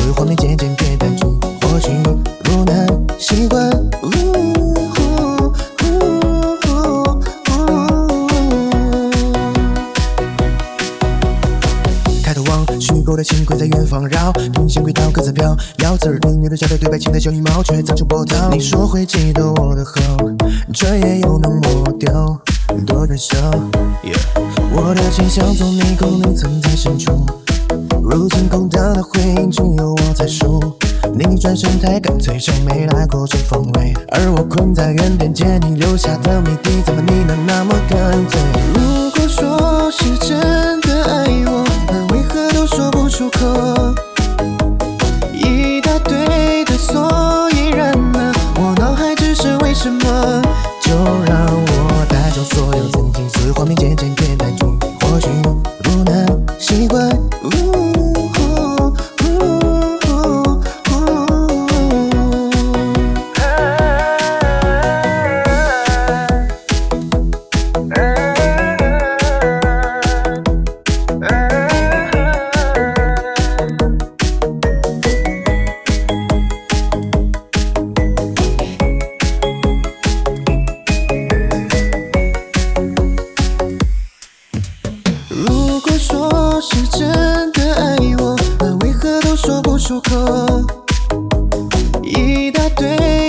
随画面渐渐变淡出，或许不难习惯。抬头望，虚构的轻轨在远方绕，平行轨道各自飘，咬字儿音乐的交代对白，情的小羽毛却藏成波涛。你说会记得我的好，转眼又能抹掉，多可笑。我的情想从你口内藏在深处，如今空荡的回忆只有我在数。你转身太干脆，像没来过这风味，而我困在原点，见你留下的谜底，怎么你能那么干脆？如果说是真的爱我，那为何都说不出口？一大堆的所以然呢，我脑海只是为什么？就让我带走所有曾经，随画面渐渐变淡出，或许不难习惯。如果说是真的爱我，那为何都说不出口？一大堆